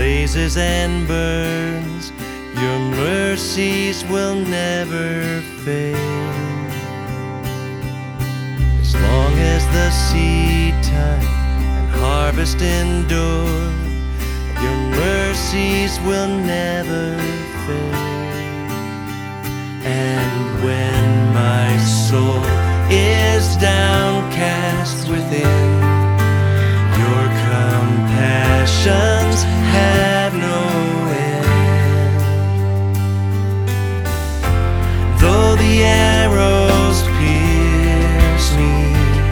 blazes and burns, your mercies will never fail. As long as the seed time and harvest endure, your mercies will never fail. And when my soul is downcast within, your compassions have no end. Though the arrows pierce me,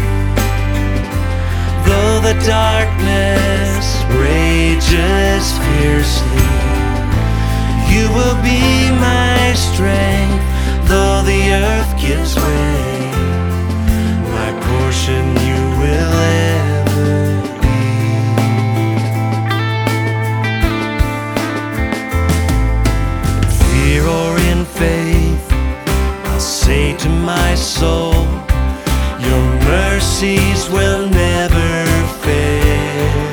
though the darkness rages fiercely, you will be my strength. Though the earth gives way, my portion you will ever be. In fear or in faith, I'll say to my soul, your mercies will never fail.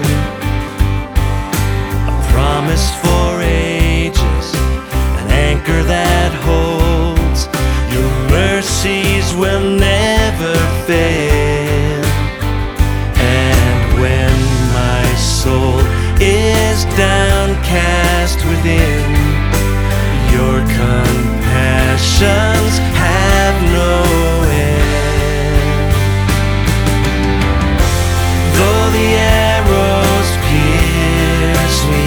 A promise for ages, an anchor that holds, your mercies will never fail. And when my soul is downcast within, your compassions have no end. Though the arrows pierce me,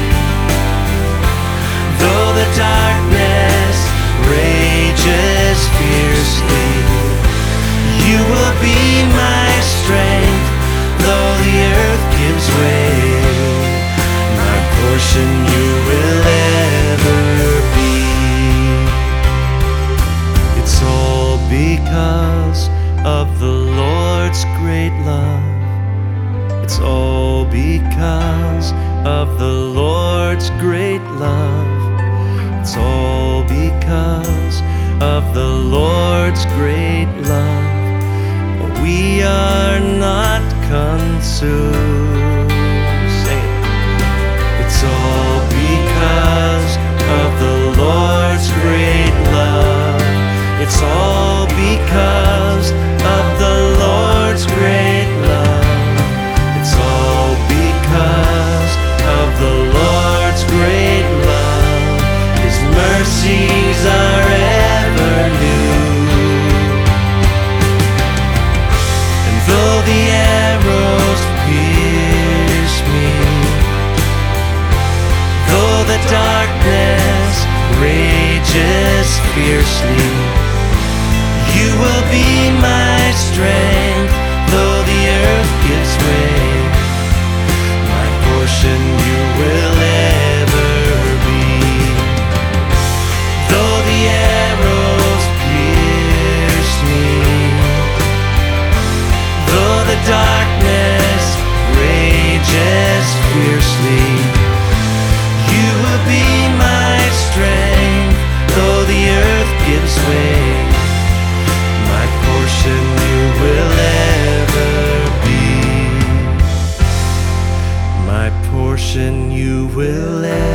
though the darkness rages fiercely, you will be my strength. Though the earth gives way, my portion you will ever be. It's all because of the Lord's great love. It's all because of the Lord's great love. It's all because of the Lord's great love. We are not consumed. Say it. It's all because of the Lord's great love. It's all because of the Lord's great love. It's all because of the Lord's great love. His mercies are ever new. And though the arrows pierce me, though the darkness rages fiercely, you will be my strength. Though the earth gives way, my portion you will ever be. Though the arrows pierce me, though the darkness rages fiercely, you will be my strength. Though the earth gives way, my portion you will ever be. My portion you will ever be.